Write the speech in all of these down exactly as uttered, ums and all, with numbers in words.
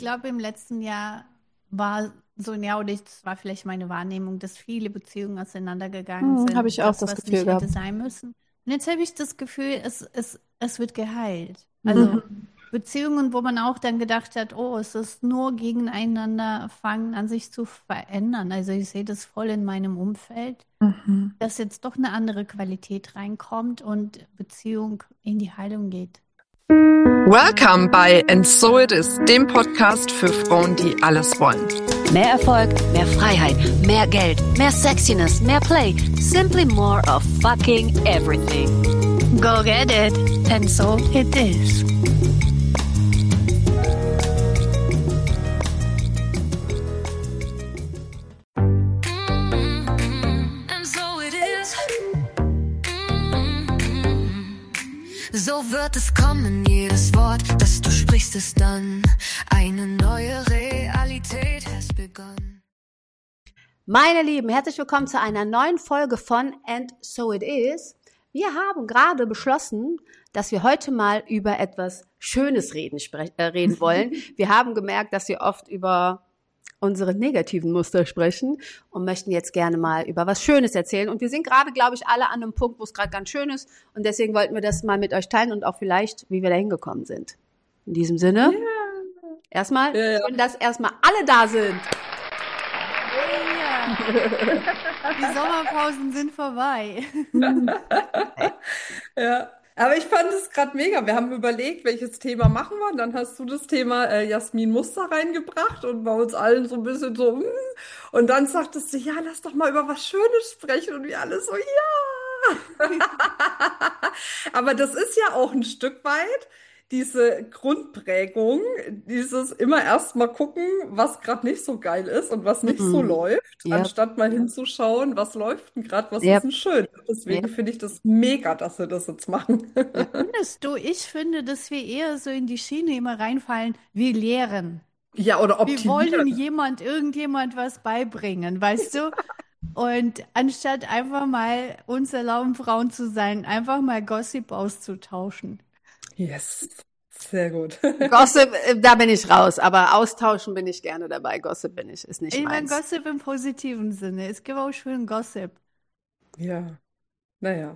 glaube, im letzten Jahr war so, ja, oder ich- das war vielleicht meine Wahrnehmung, dass viele Beziehungen auseinandergegangen Hm, habe sind. ich auch Das, das was Gefühl nicht hätte gehabt. sein müssen. Und jetzt habe ich das Gefühl, es, es, es wird geheilt. Also Mhm. Beziehungen, wo man auch dann gedacht hat, oh, es ist nur gegeneinander, fangen an sich zu verändern. Also ich sehe das voll in meinem Umfeld, Mhm. dass jetzt doch eine andere Qualität reinkommt und Beziehung in die Heilung geht. Welcome bei And So It Is, dem Podcast für Frauen, die alles wollen. Mehr Erfolg, mehr Freiheit, mehr Geld, mehr Sexiness, mehr Play. Simply more of fucking everything. Go get it. And so it is. And so it is. So wird es kommen, jedes Wort, das du sprichst, ist dann eine neue Realität has begun. Meine Lieben, herzlich willkommen zu einer neuen Folge von And So It Is. Wir haben gerade beschlossen, dass wir heute mal über etwas Schönes reden, spre- äh, reden wollen. Wir haben gemerkt, dass wir oft über unsere negativen Muster sprechen und möchten jetzt gerne mal über was Schönes erzählen. Und wir sind gerade, glaube ich, alle an einem Punkt, wo es gerade ganz schön ist. Und deswegen wollten wir das mal mit euch teilen und auch vielleicht, wie wir da hingekommen sind. In diesem Sinne, erstmal, Ja, ja. schön, dass erstmal alle da sind. Die Sommerpausen sind vorbei. Ja, aber ich fand es gerade mega. Wir haben überlegt, welches Thema machen wir. Und dann hast du das Thema äh, Jasmin Muster reingebracht und bei uns allen so ein bisschen so. mm. Und dann sagtest du, ja, lass doch mal über was Schönes sprechen. Und wir alle so, ja. Aber das ist ja auch ein Stück weit diese Grundprägung, dieses immer erst mal gucken, was gerade nicht so geil ist und was nicht so Mhm. läuft, Ja. anstatt mal hinzuschauen, was läuft denn gerade, was Ja. ist denn schön. Deswegen Ja. finde ich das mega, dass wir das jetzt machen. Findest du, ich finde, dass wir eher so in die Schiene immer reinfallen, wir lehren. Ja, oder Wir wollen optimieren. jemand, irgendjemand was beibringen, weißt du? Und anstatt einfach mal uns erlauben, Frauen zu sein, einfach mal Gossip auszutauschen. Yes, sehr gut. Gossip, äh, da bin ich raus, aber austauschen bin ich gerne dabei. Gossip bin ich, ist nicht Ich meine meins. Gossip im positiven Sinne. Es gibt auch schön Gossip. Ja, naja.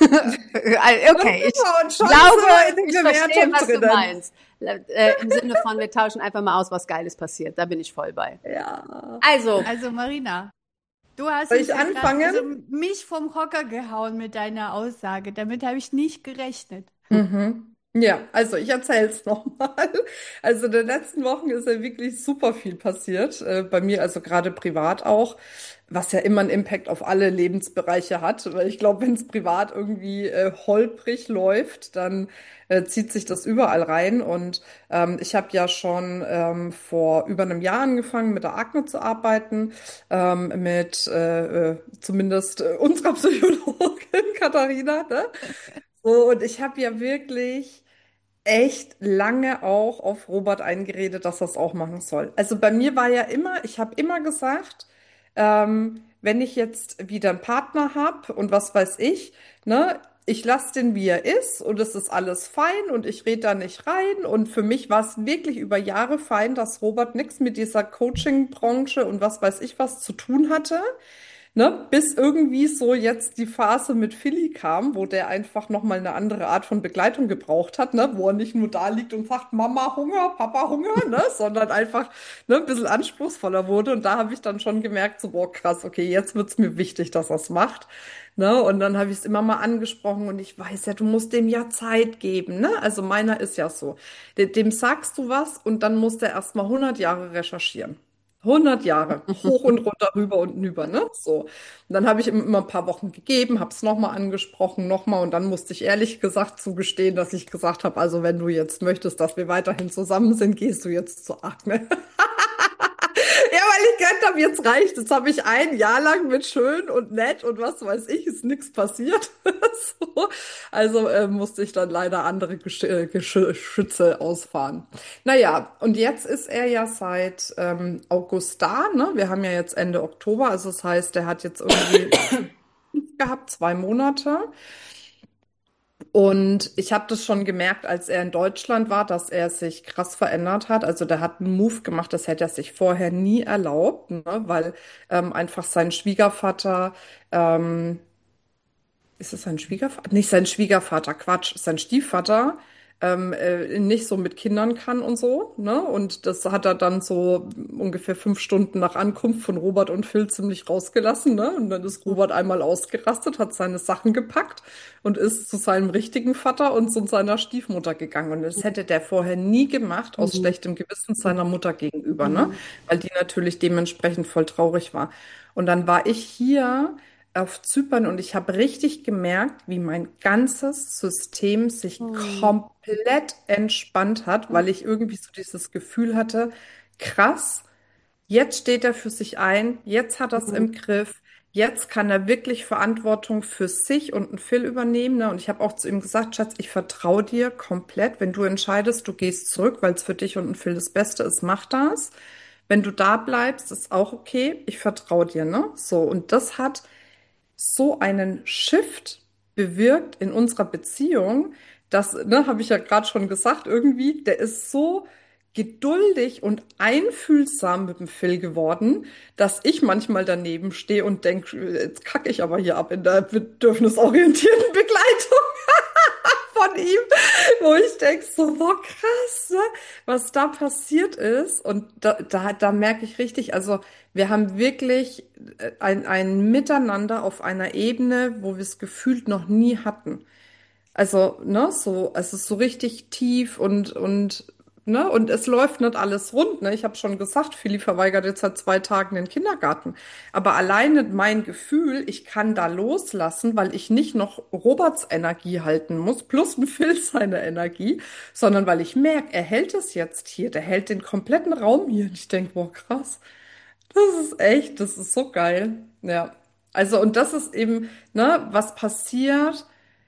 Okay, ich Und schon glaube, sind wir in ich der verstehe, Bewertung was du drinnen. meinst. Äh, Im Sinne von, wir tauschen einfach mal aus, was Geiles passiert. Da bin ich voll bei. Ja. Also, Also Marina, du hast Soll uns ich ja grad, anfangen? also mich vom Hocker gehauen mit deiner Aussage. Damit habe ich nicht gerechnet. Mhm. Ja, also ich erzähle es nochmal. Also in den letzten Wochen ist ja wirklich super viel passiert, äh, bei mir, also gerade privat auch, was ja immer einen Impact auf alle Lebensbereiche hat, weil ich glaube, wenn es privat irgendwie äh, holprig läuft, dann äh, zieht sich das überall rein. Und ähm, ich habe ja schon ähm, vor über einem Jahr angefangen, mit der Akne zu arbeiten, ähm, mit äh, äh, zumindest äh, unserer Psychologin Katharina, ne? So, und ich habe ja wirklich echt lange auch auf Robert eingeredet, dass er es auch machen soll. Also bei mir war ja immer, ich habe immer gesagt, ähm, wenn ich jetzt wieder einen Partner habe und was weiß ich, ne, ich lasse den, wie er ist und es ist alles fein und ich rede da nicht rein. Und für mich war es wirklich über Jahre fein, dass Robert nichts mit dieser Coaching-Branche und was weiß ich was zu tun hatte. Ne, bis irgendwie so jetzt die Phase mit Philly kam, wo der einfach nochmal eine andere Art von Begleitung gebraucht hat, ne, wo er nicht nur da liegt und sagt, Mama Hunger, Papa Hunger, ne, sondern einfach ne, ein bisschen anspruchsvoller wurde. Und da habe ich dann schon gemerkt, so, boah, krass, okay, jetzt wird's mir wichtig, dass er es macht. Ne, und dann habe ich es immer mal angesprochen und ich weiß ja, du musst dem ja Zeit geben. Ne? Also meiner ist ja so. Dem, dem sagst du was und dann muss der erst mal hundert Jahre recherchieren. hundert Jahre, hoch und runter, rüber und nüber, ne? So. Und dann habe ich ihm immer ein paar Wochen gegeben, habe es nochmal angesprochen, nochmal und dann musste ich ehrlich gesagt zugestehen, dass ich gesagt habe, also wenn du jetzt möchtest, dass wir weiterhin zusammen sind, gehst du jetzt zur Akne. Ja, weil ich gedacht habe, jetzt reicht. Jetzt habe ich ein Jahr lang mit schön und nett und was weiß ich, ist nichts passiert. So. Also äh, musste ich dann leider andere Gesch äh, Geschütze ausfahren. Naja, und jetzt ist er ja seit ähm, August da, ne? Wir haben ja jetzt Ende Oktober, also das heißt, er hat jetzt irgendwie gehabt, zwei Monate. Und ich habe das schon gemerkt, als er in Deutschland war, dass er sich krass verändert hat. Also der hat einen Move gemacht, das hätte er sich vorher nie erlaubt, ne? Weil ähm, einfach sein Schwiegervater, ähm, ist es sein Schwiegervater? Nicht sein Schwiegervater, Quatsch, sein Stiefvater, ähm, äh, nicht so mit Kindern kann und so, ne? Und das hat er dann so ungefähr fünf Stunden nach Ankunft von Robert und Phil ziemlich rausgelassen, ne? Und dann ist Robert einmal ausgerastet, hat seine Sachen gepackt und ist zu seinem richtigen Vater und zu seiner Stiefmutter gegangen. Und das hätte der vorher nie gemacht, aus Mhm. schlechtem Gewissen seiner Mutter gegenüber, ne? Mhm. Weil die natürlich dementsprechend voll traurig war. Und dann war ich hier auf Zypern und ich habe richtig gemerkt, wie mein ganzes System sich Mhm. komplett entspannt hat, weil ich irgendwie so dieses Gefühl hatte, krass, jetzt steht er für sich ein, jetzt hat er es Mhm. im Griff, jetzt kann er wirklich Verantwortung für sich und einen Phil übernehmen. Ne? Und ich habe auch zu ihm gesagt, Schatz, ich vertraue dir komplett. Wenn du entscheidest, du gehst zurück, weil es für dich und einen Phil das Beste ist, mach das. Wenn du da bleibst, ist auch okay. Ich vertraue dir, ne? So, und das hat so einen Shift bewirkt in unserer Beziehung, das, ne, habe ich ja gerade schon gesagt, irgendwie, der ist so geduldig und einfühlsam mit dem Phil geworden, dass ich manchmal daneben stehe und denke, jetzt kacke ich aber hier ab in der bedürfnisorientierten Begleitung von ihm, wo ich denke, so, boah, krass, ne, was da passiert ist. Und da, da, da merke ich richtig, also wir haben wirklich äh, ein, ein Miteinander auf einer Ebene, wo wir es gefühlt noch nie hatten. Also, ne, so, es ist so richtig tief und, und, ne, und es läuft nicht alles rund, ne. Ich habe schon gesagt, Philly verweigert jetzt seit zwei Tagen den Kindergarten. Aber alleine mein Gefühl, ich kann da loslassen, weil ich nicht noch Roberts Energie halten muss, plus ein Phil seine Energie, sondern weil ich merke, er hält es jetzt hier, der hält den kompletten Raum hier. Und ich denke, boah, krass, das ist echt, das ist so geil. Ja. Also, und das ist eben, ne, was passiert,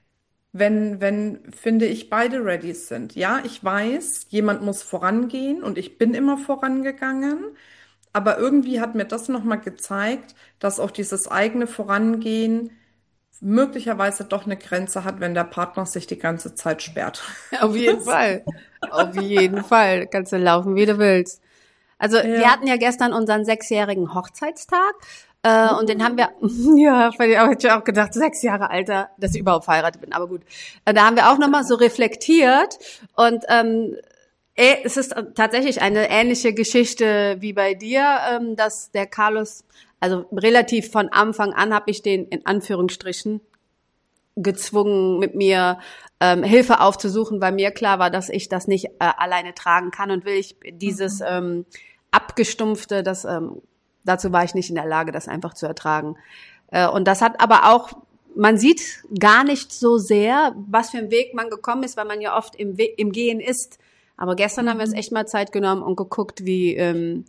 wenn, wenn, finde ich, beide ready sind. Ja, ich weiß, jemand muss vorangehen und ich bin immer vorangegangen, aber irgendwie hat mir das nochmal gezeigt, dass auch dieses eigene Vorangehen möglicherweise doch eine Grenze hat, wenn der Partner sich die ganze Zeit sperrt. Auf jeden Fall. Auf jeden Fall. Kannst du laufen, wie du willst. Also, wir Ja. hatten ja gestern unseren sechsjährigen Hochzeitstag. Äh, und den haben wir, ja, weil ich auch, hätte ich auch gedacht, sechs Jahre Alter, dass ich überhaupt verheiratet bin, aber gut. Äh, da haben wir auch nochmal so reflektiert und ähm, eh, es ist tatsächlich eine ähnliche Geschichte wie bei dir, ähm, dass der Carlos, also relativ von Anfang an habe ich den in Anführungsstrichen gezwungen, mit mir ähm, Hilfe aufzusuchen, weil mir klar war, dass ich das nicht äh, alleine tragen kann und will ich dieses ähm, abgestumpfte, das ähm, dazu war ich nicht in der Lage, das einfach zu ertragen. Äh, und das hat aber auch, man sieht gar nicht so sehr, was für ein Weg man gekommen ist, weil man ja oft im, We- im Gehen ist. Aber gestern haben wir uns echt mal Zeit genommen und geguckt, wie ähm,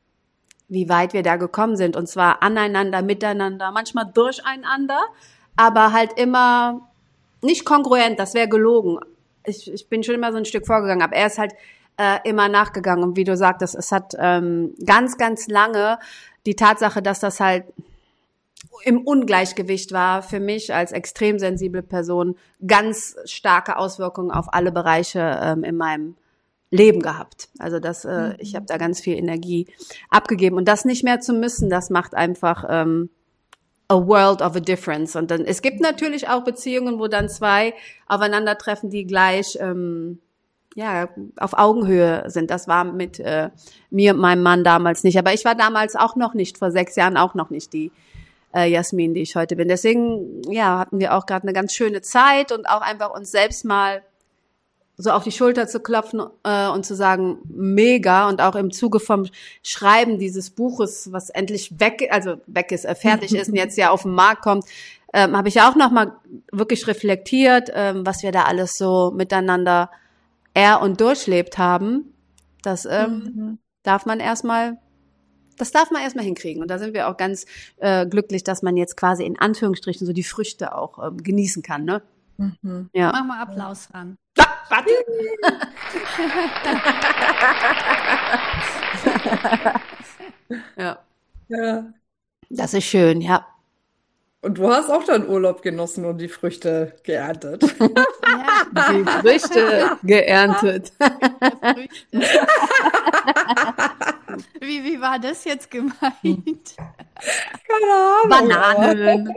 wie weit wir da gekommen sind. Und zwar aneinander, miteinander, manchmal durcheinander, aber halt immer nicht kongruent, das wäre gelogen. Ich, ich bin schon immer so ein Stück vorgegangen, aber er ist halt äh, immer nachgegangen. Und wie du sagtest, es hat ähm, ganz, ganz lange die Tatsache, dass das halt im Ungleichgewicht war, für mich als extrem sensible Person ganz starke Auswirkungen auf alle Bereiche ähm, in meinem Leben gehabt. Also das, äh, ich habe da ganz viel Energie abgegeben und das nicht mehr zu müssen, das macht einfach ähm, a world of a difference. Und dann es gibt natürlich auch Beziehungen, wo dann zwei aufeinandertreffen, die gleich ähm, ja auf Augenhöhe sind. Das war mit äh, mir und meinem Mann damals nicht. Aber ich war damals auch noch nicht, vor sechs Jahren auch noch nicht die äh, Jasmin, die ich heute bin. Deswegen ja hatten wir auch gerade eine ganz schöne Zeit und auch einfach uns selbst mal so auf die Schulter zu klopfen äh, und zu sagen, mega. Und auch im Zuge vom Schreiben dieses Buches, was endlich weg, also weg ist, äh, fertig ist und jetzt ja auf den Markt kommt, ähm, habe ich auch nochmal wirklich reflektiert, ähm, was wir da alles so miteinander er und durchlebt haben. Das ähm, Mhm. darf man erstmal, das darf man erstmal hinkriegen. Und da sind wir auch ganz äh, glücklich, dass man jetzt quasi in Anführungsstrichen so die Früchte auch ähm, genießen kann, ne? Mhm. Ja. Mach mal Applaus ran. Ah, warte. Ja, Ja. das ist schön, ja. Und du hast auch deinen Urlaub genossen und die Früchte geerntet. Ja, Die Früchte geerntet. Früchte. Wie, wie war das jetzt gemeint? Keine Ahnung. Bananen.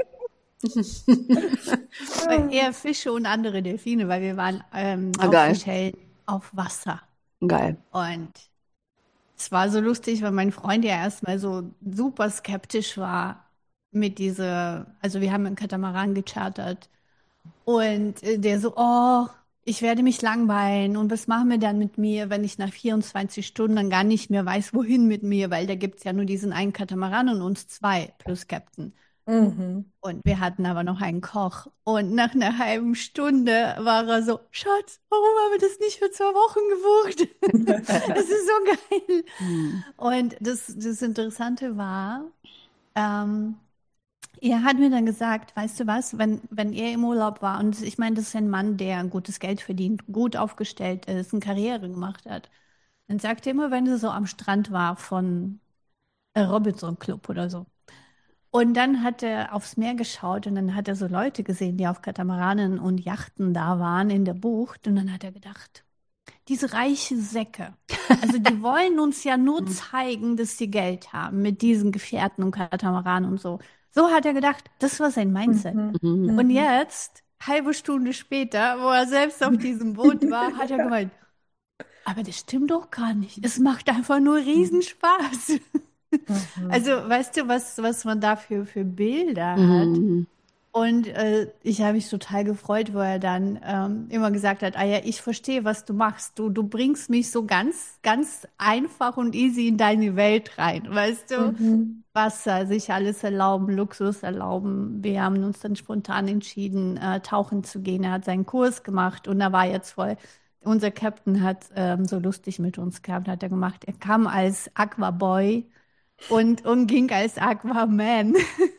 Eher Fische und andere Delfine, weil wir waren ähm, Ah, auf geil. Seychellen auf Wasser. Geil. Und es war so lustig, weil mein Freund ja erstmal so super skeptisch war mit dieser, also wir haben einen Katamaran gechartert und äh, der so, oh, ich werde mich langweilen und was machen wir dann mit mir, wenn ich nach vierundzwanzig Stunden dann gar nicht mehr weiß, wohin mit mir, weil da gibt es ja nur diesen einen Katamaran und uns zwei plus Captain. Mhm. Und wir hatten aber noch einen Koch. Und nach einer halben Stunde war er so, Schatz, warum haben wir das nicht für zwei Wochen gebucht? Das ist so geil. Und das, das Interessante war, ähm, er hat mir dann gesagt, weißt du was, wenn, wenn er im Urlaub war, und ich meine, das ist ein Mann, der gutes Geld verdient, gut aufgestellt ist, eine Karriere gemacht hat, dann sagt er immer, wenn er so am Strand war von äh, Robinson Club oder so. Und dann hat er aufs Meer geschaut und dann hat er so Leute gesehen, die auf Katamaranen und Yachten da waren in der Bucht. Und dann hat er gedacht, diese reiche Säcke, also die wollen uns ja nur zeigen, dass sie Geld haben mit diesen Gefährten und Katamaranen und so. So hat er gedacht, das war sein Mindset. Mhm. Und jetzt, halbe Stunde später, wo er selbst auf diesem Boot war, hat er gemeint, aber das stimmt doch gar nicht. Es macht einfach nur Riesenspaß. Also, weißt du, was, was man da für, für Bilder hat? Mhm. Und äh, ich habe mich total gefreut, wo er dann ähm, immer gesagt hat, ah ja, ich verstehe, was du machst. Du, du bringst mich so ganz, ganz einfach und easy in deine Welt rein, weißt du? Mhm. Wasser, sich alles erlauben, Luxus erlauben. Wir haben uns dann spontan entschieden, äh, tauchen zu gehen. Er hat seinen Kurs gemacht und er war jetzt voll. Unser Captain hat ähm, so lustig mit uns gehabt, hat er gemacht. Er kam als Aquaboy und, und ging als Aquaman.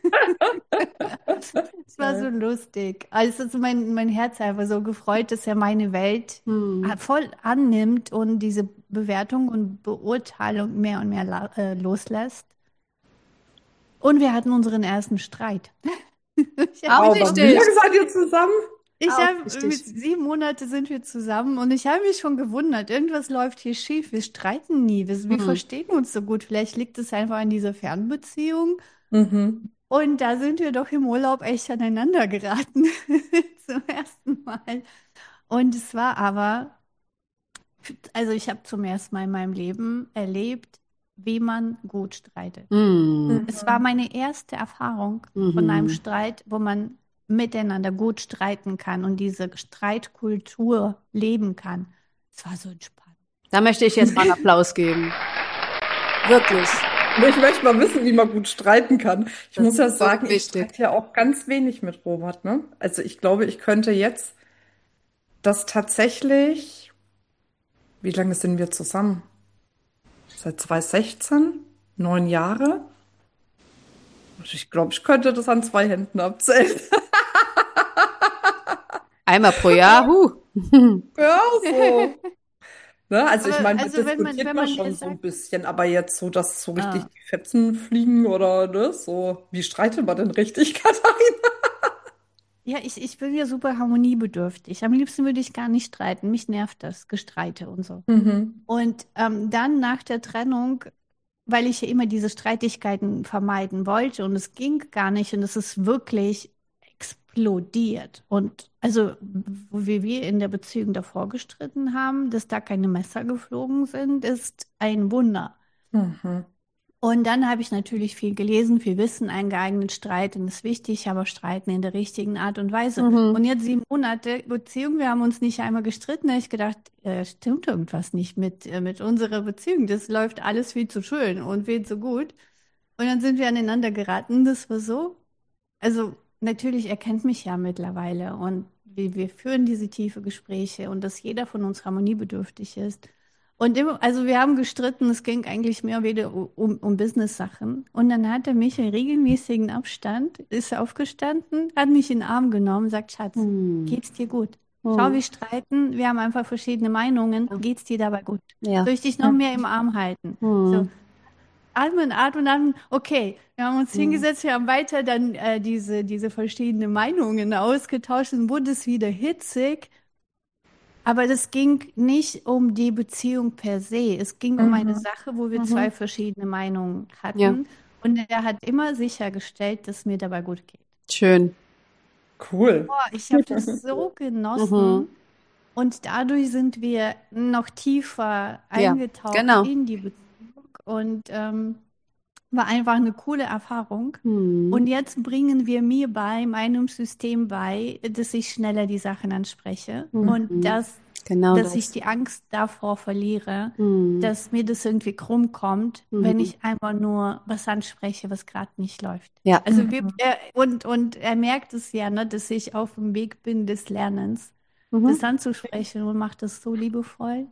Es war so lustig. Also es hat mein, mein Herz einfach so gefreut, dass er meine Welt Mhm. voll annimmt und diese Bewertung und Beurteilung mehr und mehr la- äh, loslässt. Und wir hatten unseren ersten Streit. Ich Auch habe Aber richtig. wie lange seid ihr zusammen? ich Auch hab, richtig. mit sieben Monate sind wir zusammen und ich habe mich schon gewundert, irgendwas läuft hier schief. Wir streiten nie, wir, wir Mhm. verstehen uns so gut. Vielleicht liegt es einfach an dieser Fernbeziehung. Mhm. Und da sind wir doch im Urlaub echt aneinander geraten. Zum ersten Mal. Und es war aber, also ich habe zum ersten Mal in meinem Leben erlebt, wie man gut streitet. Mhm. Es war meine erste Erfahrung von einem Mhm. Streit, wo man miteinander gut streiten kann und diese Streitkultur leben kann. Es war so entspannt. Da möchte ich jetzt mal einen Applaus geben. Wirklich. Ich möchte mal wissen, wie man gut streiten kann. Ich Das muss ja ist so sagen, ich wichtig. streite ja auch ganz wenig mit Robert, ne? Also ich glaube, ich könnte jetzt das tatsächlich, wie lange sind wir zusammen? Seit zweitausendsechzehn? Neun Jahre? Also ich glaube, ich könnte das an zwei Händen abzählen. Einmal pro Jahr, huh. Ja, so. Ne? Also ich Aber meine, also wir wenn man, diskutiert wenn man man schon jetzt so ein sagt, bisschen, aber jetzt so, dass so richtig ah, die Fetzen fliegen oder ne? So, wie streitet man denn richtig, Katharina? ja, ich, ich bin ja super harmoniebedürftig. Am liebsten würde ich gar nicht streiten. Mich nervt das, Gestreite und so. Mhm. Und ähm, dann nach der Trennung, weil ich ja immer diese Streitigkeiten vermeiden wollte und es ging gar nicht und es ist wirklich explodiert. Und also, wo wir wir in der Beziehung davor gestritten haben, dass da keine Messer geflogen sind, ist ein Wunder. Mhm. Und dann habe ich natürlich viel gelesen, viel Wissen eingeeignet. Streiten ist wichtig, aber streiten in der richtigen Art und Weise. Und Mhm. jetzt sieben Monate Beziehung, wir haben uns nicht einmal gestritten. Da habe ich gedacht, äh, stimmt irgendwas nicht mit, äh, mit unserer Beziehung. Das läuft alles viel zu schön und viel zu gut. Und dann sind wir aneinander geraten. Das war so. Also natürlich, er kennt mich ja mittlerweile und wir, wir führen diese tiefe Gespräche und dass jeder von uns harmoniebedürftig ist. Und immer, also wir haben gestritten, es ging eigentlich mehr wieder um, um, um Business-Sachen. Und dann hat er mich in regelmäßigen Abstand, ist aufgestanden, hat mich in den Arm genommen, sagt, Schatz, Mhm. geht's dir gut? Schau, wir streiten, wir haben einfach verschiedene Meinungen. Geht's dir dabei gut? Ja. Soll ich dich noch mehr im Arm halten? So. Mhm. atmen, atmen, atmen. Okay, wir haben uns hingesetzt, wir haben weiter dann äh, diese, diese verschiedenen Meinungen ausgetauscht und wurde es wieder hitzig. Aber das ging nicht um die Beziehung per se. Es ging um eine Sache, wo wir zwei verschiedene Meinungen hatten. Ja. Und er hat immer sichergestellt, dass mir dabei gut geht. Schön. Cool. Boah, ich habe das so genossen. Und dadurch sind wir noch tiefer Ja, eingetaucht genau. in die Beziehung. Und ähm, war einfach eine coole Erfahrung. Hm. Und jetzt bringen wir mir bei, meinem System bei, dass ich schneller die Sachen anspreche. Und dass, Genau dass das. ich die Angst davor verliere, Hm. dass mir das irgendwie krumm kommt, wenn ich einfach nur was anspreche, was gerade nicht läuft. Ja. Also wir, er, und, und er merkt es ja, ne, dass ich auf dem Weg bin des Lernens, Mhm. das anzusprechen und macht das so liebevoll.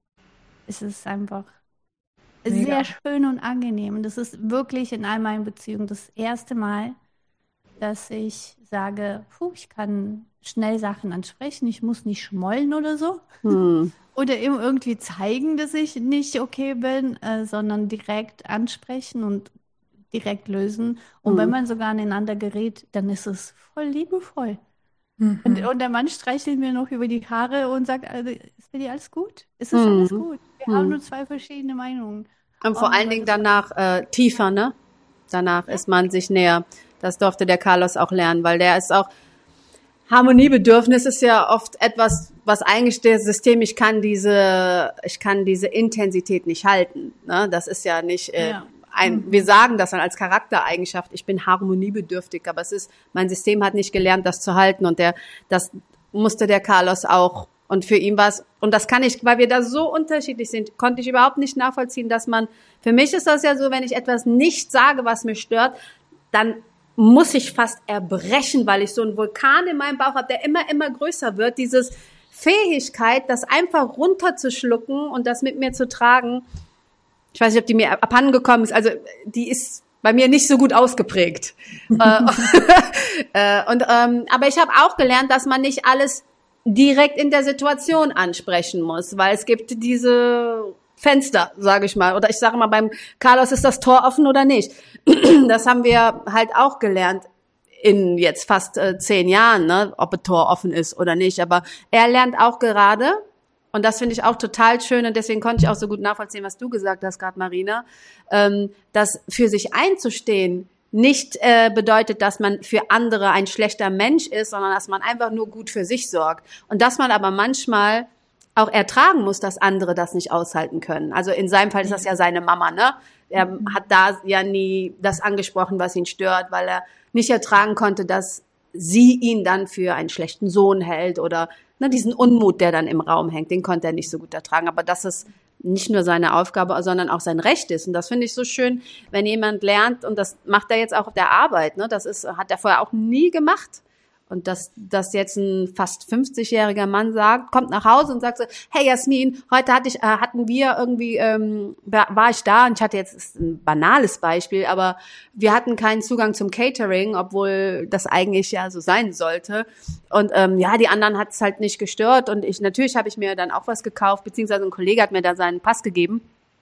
Es ist einfach Mega. sehr schön und angenehm. Und das ist wirklich in all meinen Beziehungen das erste Mal, dass ich sage, puh, ich kann schnell Sachen ansprechen, ich muss nicht schmollen oder so. Hm. Oder eben irgendwie zeigen, dass ich nicht okay bin, äh, sondern direkt ansprechen und direkt lösen. Und wenn man sogar aneinander gerät, dann ist es voll liebevoll. Und, und der Mann streichelt mir noch über die Haare und sagt, also, ist bei dir alles gut? Ist das alles gut? Wir haben nur zwei verschiedene Meinungen. Und vor Oh, allen Dingen danach äh, tiefer, ne? Danach ist man sich näher. Das durfte der Carlos auch lernen, weil der ist auch, Harmoniebedürfnis ist ja oft etwas, was eigentlich das System, ich kann diese, ich kann diese Intensität nicht halten, ne? Das ist ja nicht, äh, Ja. ein, wir sagen das dann als Charaktereigenschaft, ich bin harmoniebedürftig, aber es ist, mein System hat nicht gelernt, das zu halten und der, das musste der Carlos auch. Und für ihn war es, und das kann ich, weil wir da so unterschiedlich sind, konnte ich überhaupt nicht nachvollziehen, dass man, für mich ist das ja so, wenn ich etwas nicht sage, was mich stört, dann muss ich fast erbrechen, weil ich so einen Vulkan in meinem Bauch habe, der immer, immer größer wird. Dieses Fähigkeit, das einfach runterzuschlucken und das mit mir zu tragen, ich weiß nicht, ob die mir abhanden gekommen ist, also die ist bei mir nicht so gut ausgeprägt. äh, äh, und ähm, aber ich habe auch gelernt, dass man nicht alles direkt in der Situation ansprechen muss, weil es gibt diese Fenster, sage ich mal. Oder ich sage mal, beim Carlos ist das Tor offen oder nicht. Das haben wir halt auch gelernt in jetzt fast äh, zehn Jahren, ne, ob ein Tor offen ist oder nicht. Aber er lernt auch gerade, und das finde ich auch total schön, und deswegen konnte ich auch so gut nachvollziehen, was du gesagt hast gerade, Marina, ähm, dass für sich einzustehen nicht äh, bedeutet, dass man für andere ein schlechter Mensch ist, sondern dass man einfach nur gut für sich sorgt. Und dass man aber manchmal auch ertragen muss, dass andere das nicht aushalten können. Also in seinem Fall ist das ja seine Mama, ne? Er hat da ja nie das angesprochen, was ihn stört, weil er nicht ertragen konnte, dass sie ihn dann für einen schlechten Sohn hält oder ne, diesen Unmut, der dann im Raum hängt, den konnte er nicht so gut ertragen. Aber dass es nicht nur seine Aufgabe, sondern auch sein Recht ist. Und das finde ich so schön, wenn jemand lernt, und das macht er jetzt auch auf der Arbeit, ne? Das ist, hat er vorher auch nie gemacht. Und dass, dass jetzt ein fast fünfzigjähriger Mann sagt, kommt nach Hause und sagt so, hey Jasmin, heute hatte ich, äh, hatten wir irgendwie, ähm, war, war ich da, und ich hatte jetzt, das ist ein banales Beispiel, aber wir hatten keinen Zugang zum Catering, obwohl das eigentlich ja so sein sollte. Und ähm, ja, die anderen hat es halt nicht gestört, und ich, natürlich habe ich mir dann auch was gekauft, beziehungsweise ein Kollege hat mir da seinen Pass gegeben.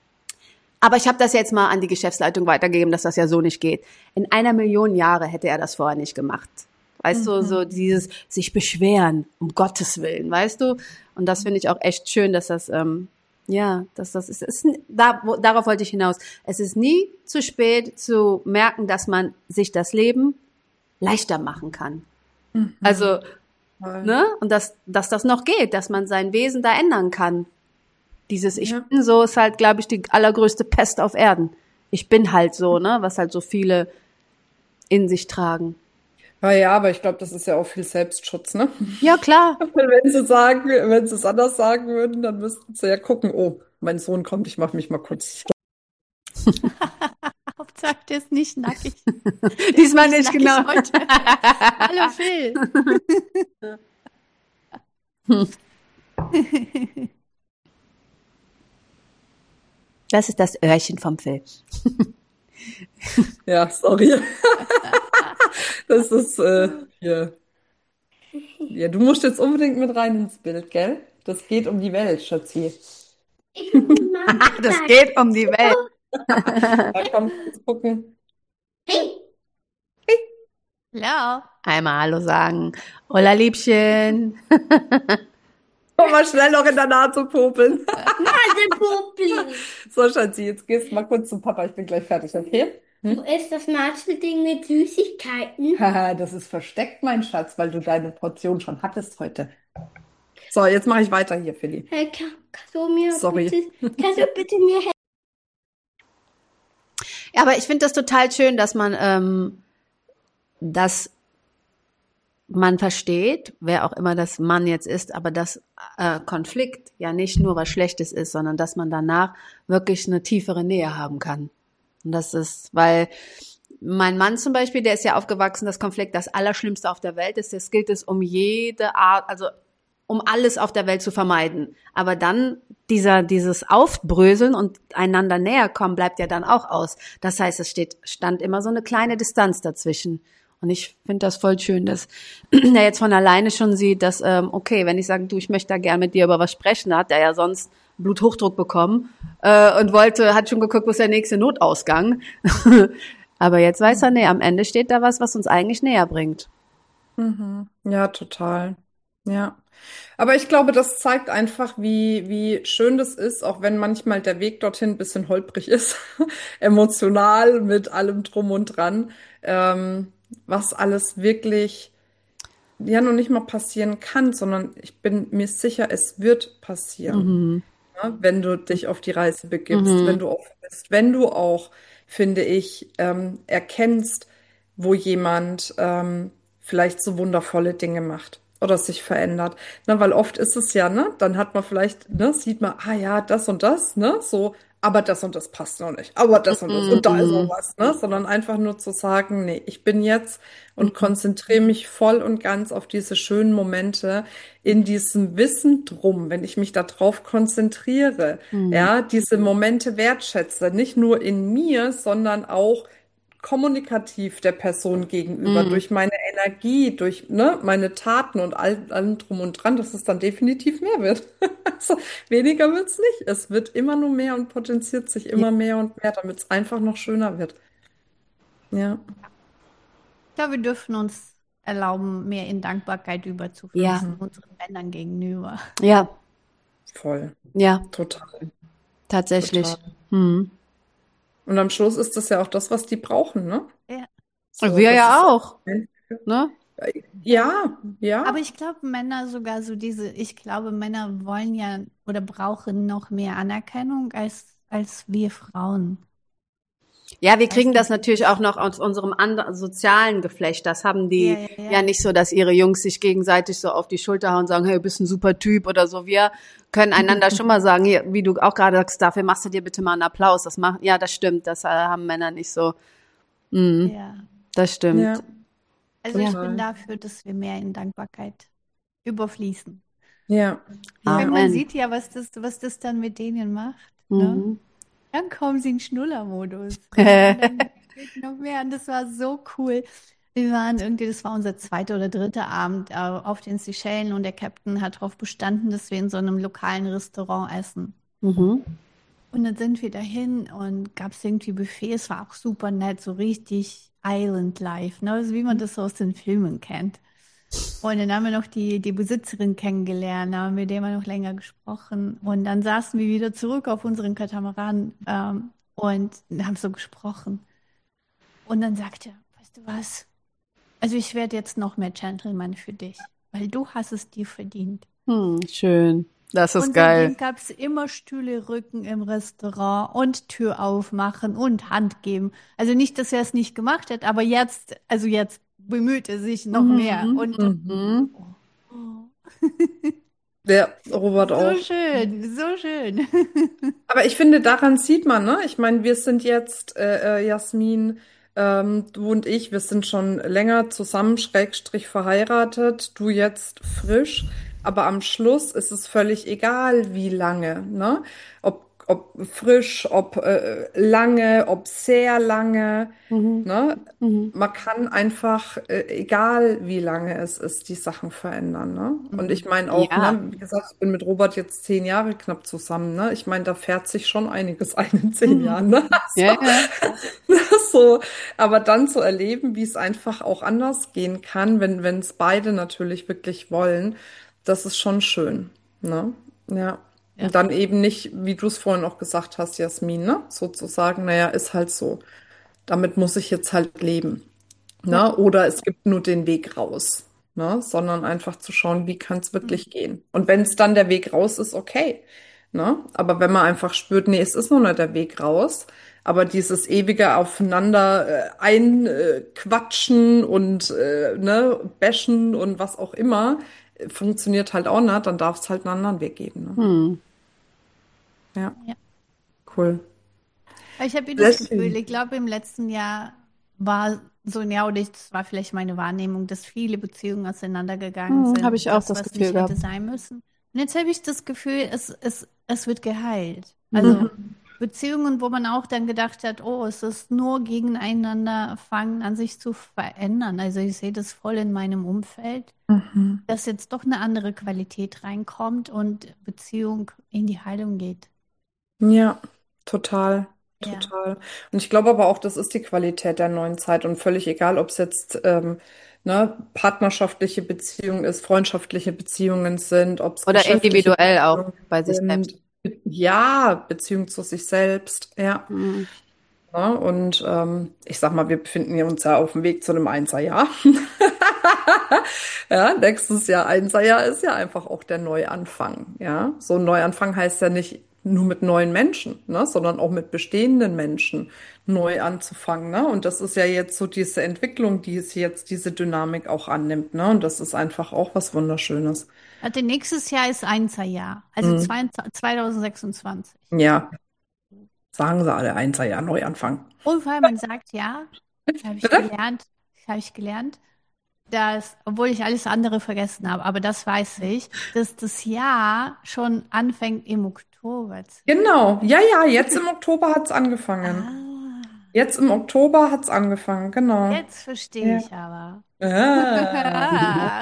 Aber ich habe das jetzt mal an die Geschäftsleitung weitergegeben, dass das ja so nicht geht. In einer Million Jahre hätte er das vorher nicht gemacht. Weißt du, so dieses sich beschweren, um Gottes Willen, weißt du? Und das finde ich auch echt schön, dass das, ähm, ja, dass das ist, ist da, wo, darauf wollte ich hinaus. Es ist nie zu spät zu merken, dass man sich das Leben leichter machen kann. Mhm. Also, ne? Und dass, dass das noch geht, dass man sein Wesen da ändern kann. Dieses Ich ja. bin so ist halt, glaube ich, die allergrößte Pest auf Erden. Ich bin halt so, ne? Was halt so viele in sich tragen. Ja, ja, aber ich glaube, das ist ja auch viel Selbstschutz, ne? Ja, klar. Wenn sie sagen, wenn sie es anders sagen würden, dann müssten sie ja gucken, oh, mein Sohn kommt, ich mache mich mal kurz. Hauptsache, der ist nicht nackig. Diesmal nicht, nicht genau. Heute. Hallo Phil. Das ist das Öhrchen vom Phil. Ja, sorry. Das ist, äh, ja. Ja, du musst jetzt unbedingt mit rein ins Bild, gell? Das geht um die Welt, Schatzi. Das geht um die Welt. Da komm, jetzt gucken. Hallo. Einmal Hallo sagen. Hola, Liebchen. Komm mal schnell noch in der Nase popeln. Nasenpopel. So, Schatzi, jetzt gehst du mal kurz zum Papa. Ich bin gleich fertig, okay? Du isst das Naselding mit Süßigkeiten. Haha, das ist versteckt, mein Schatz, weil du deine Portion schon hattest heute. So, jetzt mache ich weiter hier, Philly. Hey, kann, kannst du mir Sorry. bitte, kannst du bitte mir helfen? Ja, aber ich finde das total schön, dass man, ähm, dass man versteht, wer auch immer das Mann jetzt ist, aber dass äh, Konflikt ja nicht nur was Schlechtes ist, sondern dass man danach wirklich eine tiefere Nähe haben kann. Und das ist, weil mein Mann zum Beispiel, der ist ja aufgewachsen, dass Konflikt das Allerschlimmste auf der Welt ist. Das gilt es um jede Art, also um alles auf der Welt zu vermeiden. Aber dann dieser, dieses Aufbröseln und einander näher kommen bleibt ja dann auch aus. Das heißt, es steht, stand immer so eine kleine Distanz dazwischen. Und ich finde das voll schön, dass er jetzt von alleine schon sieht, dass, ähm, okay, wenn ich sage, du, ich möchte da gern mit dir über was sprechen, da hat er ja sonst Bluthochdruck bekommen äh, und wollte, hat schon geguckt, wo ist der nächste Notausgang. Aber jetzt weiß er, nee, am Ende steht da was, was uns eigentlich näher bringt. Mhm. Ja, total. Ja. Aber ich glaube, das zeigt einfach, wie, wie schön das ist, auch wenn manchmal der Weg dorthin ein bisschen holprig ist, emotional mit allem drum und dran, ähm, was alles wirklich ja noch nicht mal passieren kann, sondern ich bin mir sicher, es wird passieren, ne, wenn du dich auf die Reise begibst, wenn du offen bist, wenn du auch, finde ich, ähm, erkennst, wo jemand ähm, vielleicht so wundervolle Dinge macht oder sich verändert. Ne, weil oft ist es ja, ne, dann hat man vielleicht, ne, sieht man, ah ja, das und das, ne, so, aber das und das passt noch nicht, aber das und das und da ist noch was, ne, sondern einfach nur zu sagen, nee, ich bin jetzt und konzentriere mich voll und ganz auf diese schönen Momente in diesem Wissen drum, wenn ich mich darauf konzentriere, ja, diese Momente wertschätze, nicht nur in mir, sondern auch kommunikativ der Person gegenüber, durch meine Energie, durch ne, meine Taten und all, allem drum und dran, dass es dann definitiv mehr wird. Also, weniger wird's nicht. Es wird immer nur mehr und potenziert sich immer mehr und mehr, damit es einfach noch schöner wird. Ja. Ich glaube, wir dürfen uns erlauben, mehr in Dankbarkeit überzufließen, unseren Männern gegenüber. Ja, Voll. ja, Total. tatsächlich. Total. Hm. Und am Schluss ist das ja auch das, was die brauchen, ne? Ja. So, Wir das ja ist auch, ne? Ja, ja. Aber ich glaube, Männer sogar so diese, ich glaube, Männer wollen ja oder brauchen noch mehr Anerkennung als, als wir Frauen. Ja, wir kriegen das natürlich auch noch aus unserem anderen sozialen Geflecht. Das haben die Ja, ja, ja. ja nicht so, dass ihre Jungs sich gegenseitig so auf die Schulter hauen und sagen, hey, du bist ein super Typ oder so. Wir können einander schon mal sagen, hier, wie du auch gerade sagst, dafür machst du dir bitte mal einen Applaus. Das macht, ja, das stimmt. Das äh, haben Männer nicht so. Mhm, Ja. das stimmt. Ja. Also ich Total. bin dafür, dass wir mehr in Dankbarkeit überfließen. Ja. Weil man Amen. sieht ja, was das, was das dann mit denen macht. Ne? Mhm. Dann kommen sie in Schnullermodus. Und dann geht noch mehr. Und das war so cool. Wir waren irgendwie, das war unser zweiter oder dritter Abend äh, auf den Seychellen und der Captain hat darauf bestanden, dass wir in so einem lokalen Restaurant essen. Mhm. Und dann sind wir dahin und gab es irgendwie Buffet. Es war auch super nett, so richtig Island Life, ne? Also wie man das so aus den Filmen kennt. Und dann haben wir noch die, die Besitzerin kennengelernt, da haben wir mit der mal noch länger gesprochen. Und dann saßen wir wieder zurück auf unseren Katamaran ähm, und haben so gesprochen. Und dann sagte er, weißt du was? Also ich werde jetzt noch mehr Gentleman für dich, weil du hast es dir verdient. Hm, schön. Das ist Und geil. seitdem gab es immer Stühle rücken im Restaurant und Tür aufmachen und Hand geben. Also nicht, dass er es nicht gemacht hat, aber jetzt, also jetzt bemüht er sich noch mehr. Und Mhm. Der Robert so auch. schön, so schön. Aber ich finde, daran sieht man, ne? Ich meine, wir sind jetzt, äh, äh, Jasmin, ähm, du und ich, wir sind schon länger zusammen, Schrägstrich verheiratet, du jetzt frisch. Aber am Schluss ist es völlig egal, wie lange, ne? Ob, ob frisch, ob äh, lange, ob sehr lange. Mhm. Ne? Mhm. Man kann einfach, äh, egal wie lange es ist, die Sachen verändern. Ne? Und ich meine auch, Ja. ne, wie gesagt, ich bin mit Robert jetzt zehn Jahre knapp zusammen. Ne? Ich meine, da fährt sich schon einiges ein in zehn Jahren. Ne? Ja, ja. So, aber dann zu erleben, wie es einfach auch anders gehen kann, wenn wenn es beide natürlich wirklich wollen, das ist schon schön, ne? Ja. Ja. Und dann eben nicht, wie du es vorhin auch gesagt hast, Jasmin, ne? Sozusagen, naja, ist halt so. Damit muss ich jetzt halt leben, ne? Oder es gibt nur den Weg raus, ne? Sondern einfach zu schauen, wie kann es wirklich gehen. Und wenn es dann der Weg raus ist, okay, ne? Aber wenn man einfach spürt, nee, es ist noch nicht der Weg raus, aber dieses ewige Aufeinander äh, einquatschen und äh, ne, bashen und was auch immer, äh, funktioniert halt auch nicht, dann darf es halt einen anderen Weg geben. Ne? Hm. Ja. Ja. Cool. Ich habe das Deswegen. Gefühl, ich glaube, im letzten Jahr war so ein Jahr, oder das war vielleicht meine Wahrnehmung, dass viele Beziehungen auseinandergegangen Hm, sind. habe ich auch das was Gefühl nicht gehabt. hätte sein müssen. Und jetzt habe ich das Gefühl, es, es, es wird geheilt. Also Beziehungen, wo man auch dann gedacht hat, oh, es ist nur gegeneinander, fangen an sich zu verändern. Also ich sehe das voll in meinem Umfeld, Mhm. dass jetzt doch eine andere Qualität reinkommt und Beziehung in die Heilung geht. Ja, total, Ja. total. Und ich glaube aber auch, das ist die Qualität der neuen Zeit und völlig egal, ob es jetzt ähm, ne, partnerschaftliche Beziehungen ist, freundschaftliche Beziehungen sind, ob es Oder geschäftliche individuell auch Beziehungen bei sich selbst. sind. Ja, Beziehung zu sich selbst, ja. Hm. Ja, und ähm, ich sag mal, wir befinden uns ja auf dem Weg zu einem Einserjahr. Ja, nächstes Jahr Einserjahr ist ja einfach auch der Neuanfang. Ja, so ein Neuanfang heißt ja nicht nur mit neuen Menschen, ne, sondern auch mit bestehenden Menschen neu anzufangen. Ne? Und das ist ja jetzt so diese Entwicklung, die es jetzt diese Dynamik auch annimmt. Ne? Und das ist einfach auch was Wunderschönes. Also nächstes Jahr ist Einserjahr, also Mhm. zwanzig sechsundzwanzig. Ja, sagen sie alle, Einserjahr, Neuanfang. Und weil man sagt, ja, habe ich Bitte? gelernt, habe ich gelernt, dass, obwohl ich alles andere vergessen habe, aber das weiß ich, dass das Jahr schon anfängt im Oktober. zu- Genau, ja, ja, jetzt im Oktober hat's angefangen. Ah, Jetzt im Oktober hat's angefangen, genau. jetzt verstehe Ja. ich aber. Ah.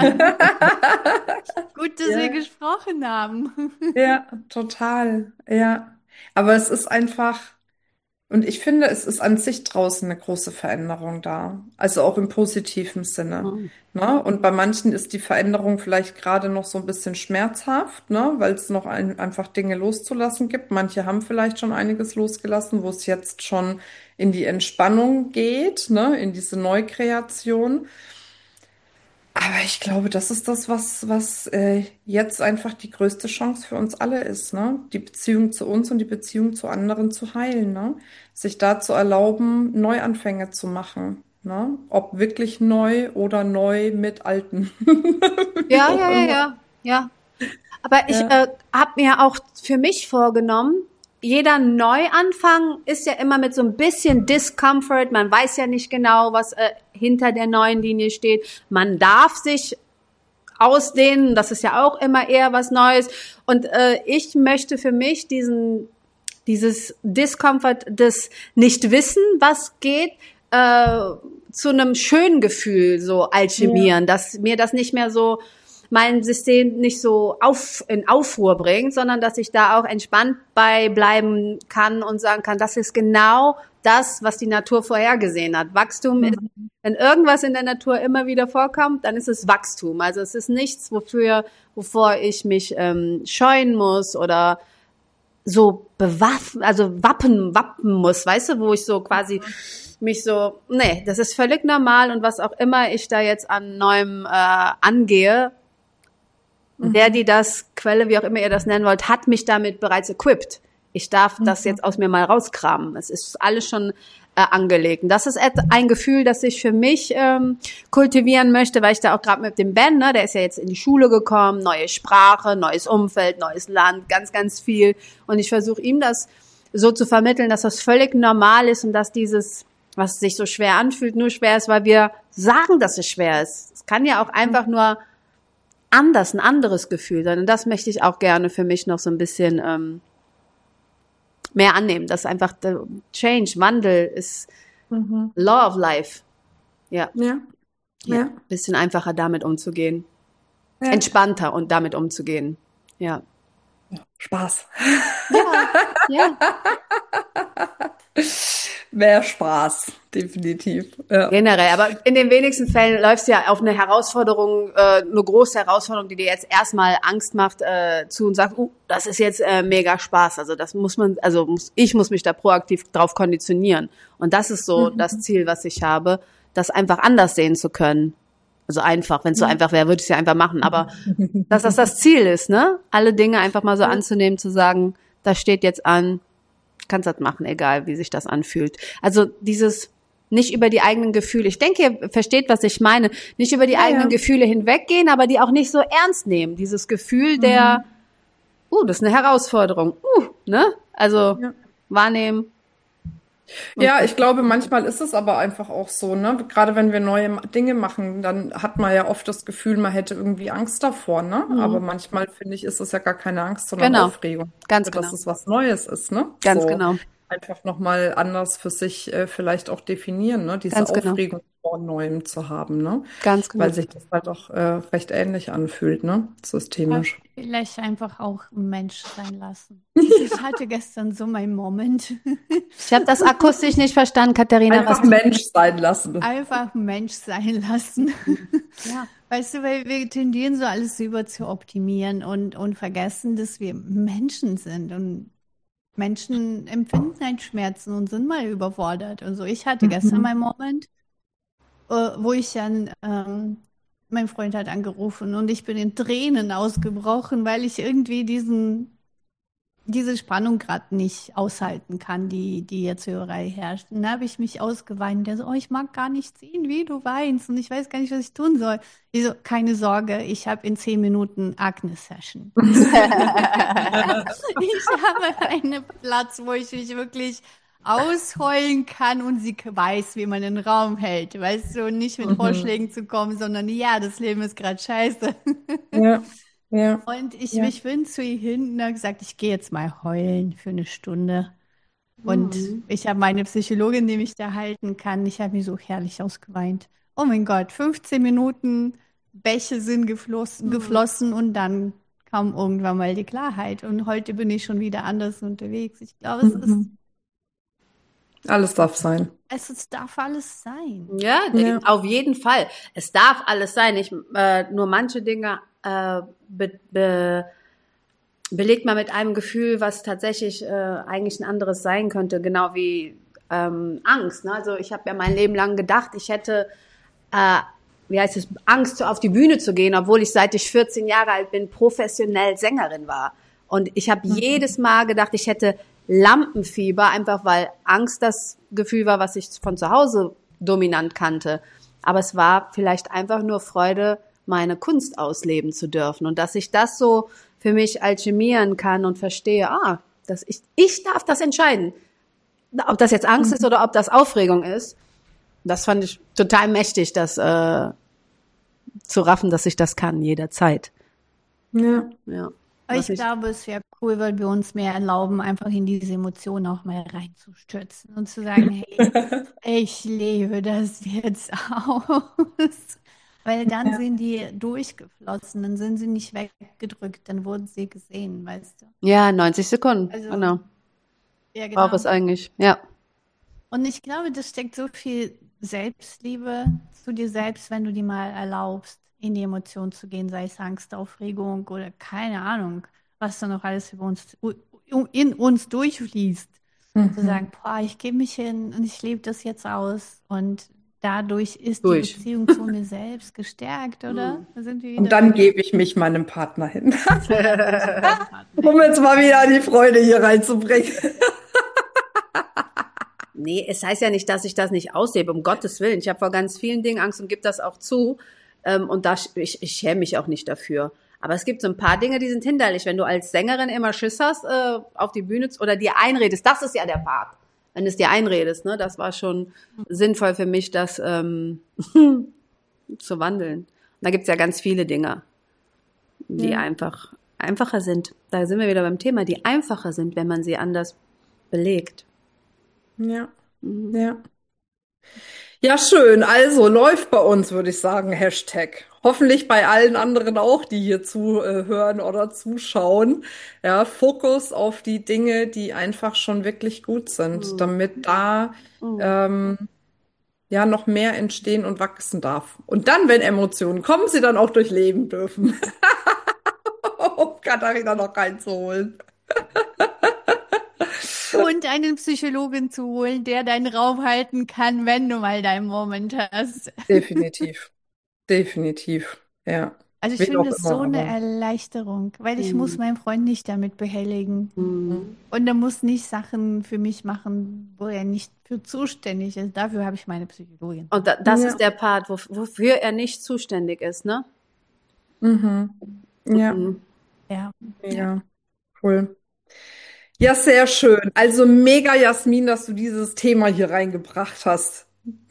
Gut, dass Ja. wir gesprochen haben. Ja, total. Ja. Aber es ist einfach, und ich finde, es ist an sich draußen eine große Veränderung da. Also auch im positiven Sinne. Hm. Ne? Und bei manchen ist die Veränderung vielleicht gerade noch so ein bisschen schmerzhaft, ne? Weil es noch ein, einfach Dinge loszulassen gibt. Manche haben vielleicht schon einiges losgelassen, wo es jetzt schon in die Entspannung geht, ne? In diese Neukreation. Aber ich glaube, das ist das, was, was äh, jetzt einfach die größte Chance für uns alle ist, ne? Die Beziehung zu uns und die Beziehung zu anderen zu heilen, ne? Sich da zu erlauben, Neuanfänge zu machen, ne? Ob wirklich neu oder neu mit alten. Wie Ja, auch ja, ja, immer. ja, ja. Aber ich Ja. äh, habe mir auch für mich vorgenommen, jeder Neuanfang ist ja immer mit so ein bisschen Discomfort. Man weiß ja nicht genau, was äh, hinter der neuen Linie steht. Man darf sich ausdehnen. Das ist ja auch immer eher was Neues. Und äh, ich möchte für mich diesen dieses Discomfort des Nichtwissen, was geht, äh, zu einem schönen Gefühl so alchemieren, dass mir das nicht mehr so mein System nicht so auf, in Aufruhr bringt, sondern dass ich da auch entspannt bei bleiben kann und sagen kann, das ist genau das, was die Natur vorhergesehen hat. Wachstum ist, wenn irgendwas in der Natur immer wieder vorkommt, dann ist es Wachstum. Also es ist nichts, wofür, wovor ich mich ähm, scheuen muss oder so bewaffen, also wappen, wappen muss, weißt du, wo ich so quasi mich so, nee, das ist völlig normal und was auch immer ich da jetzt an Neuem äh, angehe, der, die das, Quelle, wie auch immer ihr das nennen wollt, hat mich damit bereits equipped. Ich darf das jetzt aus mir mal rauskramen. Es ist alles schon äh, angelegt. Und das ist ein Gefühl, das ich für mich ähm, kultivieren möchte, weil ich da auch gerade mit dem Ben, ne, der ist ja jetzt in die Schule gekommen, neue Sprache, neues Umfeld, neues Land, ganz, ganz viel. Und ich versuche ihm das so zu vermitteln, dass das völlig normal ist und dass dieses, was sich so schwer anfühlt, nur schwer ist, weil wir sagen, dass es schwer ist. Es kann ja auch einfach nur anders, ein anderes Gefühl sein. Und das möchte ich auch gerne für mich noch so ein bisschen ähm, mehr annehmen. Das ist einfach der Change, Wandel ist mhm. Law of Life. Ja. Ja. ja. ja. Bisschen einfacher damit umzugehen. Ja. Entspannter und damit umzugehen. Ja. Spaß. Ja, ja. Mehr Spaß, definitiv. Ja. Generell, aber in den wenigsten Fällen läufst du ja auf eine Herausforderung, äh, eine große Herausforderung, die dir jetzt erstmal Angst macht, äh, zu und sagst, uh, das ist jetzt äh, mega Spaß. Also das muss man, also muss, ich muss mich da proaktiv drauf konditionieren. Und das ist so mhm. das Ziel, was ich habe, das einfach anders sehen zu können. Also einfach, wenn es so einfach wäre, würde ich es ja einfach machen. Aber dass das das Ziel ist, ne? Alle Dinge einfach mal so anzunehmen, zu sagen, das steht jetzt an, kannst das machen, egal wie sich das anfühlt. Also dieses nicht über die eigenen Gefühle, ich denke, ihr versteht, was ich meine, nicht über die ja, eigenen ja. Gefühle hinweggehen, aber die auch nicht so ernst nehmen. Dieses Gefühl der, mhm. uh, das ist eine Herausforderung, uh, ne? Also ja. wahrnehmen. Ja, ich glaube, manchmal ist es aber einfach auch so, ne? Gerade wenn wir neue Dinge machen, dann hat man ja oft das Gefühl, man hätte irgendwie Angst davor, ne? Mhm. Aber manchmal, finde ich, ist es ja gar keine Angst, sondern genau. Aufregung. Ganz also, genau. Dass es was Neues ist, ne? Ganz so. genau. Einfach nochmal anders für sich äh, vielleicht auch definieren, ne? Diese Ganz genau. Aufregung vor Neuem zu haben, ne? Ganz genau. Weil sich das halt auch äh, recht ähnlich anfühlt, ne? Systemisch. Vielleicht einfach auch ein Mensch sein lassen. Ich hatte gestern so meinen Moment. Ich habe das akustisch nicht verstanden, Katharina. Einfach was Mensch sein lassen. Einfach Mensch sein lassen. Ja. Weißt du, weil wir tendieren so alles über zu optimieren und, und vergessen, dass wir Menschen sind und Menschen empfinden halt Schmerzen und sind mal überfordert. Also ich hatte gestern mhm. meinen Moment, wo ich dann, ähm, mein Freund hat angerufen und ich bin in Tränen ausgebrochen, weil ich irgendwie diesen, diese Spannung gerade nicht aushalten kann, die, die jetzt überall herrscht. Und dann habe ich mich ausgeweint. Der so, oh, ich mag gar nicht sehen, wie du weinst und ich weiß gar nicht, was ich tun soll. Ich so, keine Sorge, ich habe in zehn Minuten Agnes-Session. Ich habe einen Platz, wo ich mich wirklich ausheulen kann und sie weiß, wie man den Raum hält. Weißt du, nicht mit mhm. Vorschlägen zu kommen, sondern ja, das Leben ist gerade scheiße. Ja. Ja. Und ich, ja. ich bin zu ihr hin und habe gesagt, ich gehe jetzt mal heulen für eine Stunde. Und mhm. ich habe meine Psychologin, die mich da halten kann. Ich habe mich so herrlich ausgeweint. Oh mein Gott, fünfzehn Minuten, Bäche sind geflossen, mhm. geflossen und dann kam irgendwann mal die Klarheit. Und heute bin ich schon wieder anders unterwegs. Ich glaube, es mhm. ist... Alles darf sein. Es, es darf alles sein. Ja, ja, auf jeden Fall. Es darf alles sein. Ich, äh, nur manche Dinge äh, be, be, belegt man mit einem Gefühl, was tatsächlich äh, eigentlich ein anderes sein könnte. Genau wie ähm, Angst. Ne? Also ich habe ja mein Leben lang gedacht, ich hätte, äh, wie heißt es, Angst, auf die Bühne zu gehen, obwohl ich, seit ich vierzehn Jahre alt bin, professionell Sängerin war. Und ich habe mhm. jedes Mal gedacht, ich hätte Lampenfieber, einfach weil Angst das Gefühl war, was ich von zu Hause dominant kannte. Aber es war vielleicht einfach nur Freude, meine Kunst ausleben zu dürfen. Und dass ich das so für mich alchemieren kann und verstehe, ah, dass ich, ich darf das entscheiden. Ob das jetzt Angst mhm. ist oder ob das Aufregung ist. Das fand ich total mächtig, das äh, zu raffen, dass ich das kann, jederzeit. Ja. Ja. Ich, ich glaube, es wäre cool, weil wir uns mehr erlauben, einfach in diese Emotionen auch mal reinzustürzen und zu sagen, hey, ich lebe das jetzt aus. Weil dann ja. sind die durchgeflossen, dann sind sie nicht weggedrückt, dann wurden sie gesehen, weißt du. Ja, neunzig Sekunden, also, genau. Ja, genau. Braucht es eigentlich, ja. Und ich glaube, das steckt so viel Selbstliebe zu dir selbst, wenn du dir mal erlaubst, in die Emotionen zu gehen, sei es Angst, Aufregung oder keine Ahnung, was da noch alles über uns, in uns durchfließt. Mhm. Zu sagen, boah, ich gebe mich hin und ich lebe das jetzt aus und dadurch ist Durch. die Beziehung zu mir selbst gestärkt, oder? Mhm. Da sind wir wieder und dann gebe ich mich meinem Partner hin. Um jetzt mal wieder die Freude hier reinzubringen. Nee, es heißt ja nicht, dass ich das nicht auslebe, um Gottes Willen. Ich habe vor ganz vielen Dingen Angst und gebe das auch zu. Und da, ich, ich schäme mich auch nicht dafür. Aber es gibt so ein paar Dinge, die sind hinderlich. Wenn du als Sängerin immer Schiss hast, äh, auf die Bühne oder dir einredest, das ist ja der Part. Wenn du es dir einredest, ne, das war schon sinnvoll für mich, das ähm, zu wandeln. Und da gibt's ja ganz viele Dinge, die ja. einfach einfacher sind. Da sind wir wieder beim Thema, die einfacher sind, wenn man sie anders belegt. Ja, ja. Ja, schön. Also läuft bei uns, würde ich sagen, Hashtag. Hoffentlich bei allen anderen auch, die hier zuhören oder zuschauen. Ja, Fokus auf die Dinge, die einfach schon wirklich gut sind, Mhm. damit da Mhm. ähm, ja noch mehr entstehen und wachsen darf. Und dann, wenn Emotionen kommen, sie dann auch durchleben dürfen. Um Katharina noch reinzuholen. Und einen Psychologen zu holen, der deinen Raum halten kann, wenn du mal deinen Moment hast. Definitiv. Definitiv. Ja. Also ich Wie finde auch das immer, so eine aber- Erleichterung, weil ich Mhm. muss meinen Freund nicht damit behelligen. Mhm. Und er muss nicht Sachen für mich machen, wo er nicht für zuständig ist. Dafür habe ich meine Psychologin. Und da, das Ja. ist der Part, wo, wofür er nicht zuständig ist, ne? Mhm. Ja. Mhm. Ja. Ja, cool. Ja, sehr schön. Also mega, Jasmin, dass du dieses Thema hier reingebracht hast.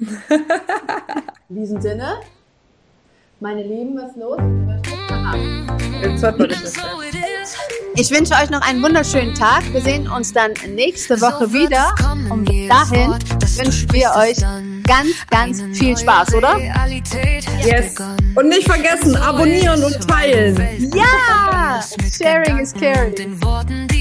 In diesem Sinne, meine Lieben, was ist los? Jetzt hört man das nicht So mehr. it is. Ich wünsche euch noch einen wunderschönen Tag. Wir sehen uns dann nächste Woche So wird wieder. es kommen, Und bis jedes dahin Wort, das du wünschen wir sprichst, euch ist dann ganz, ganz eine viel neue Spaß, oder? Realität hat Yes. begonnen. Und nicht vergessen, abonnieren und teilen. Ja! Sharing is caring. Den Worten,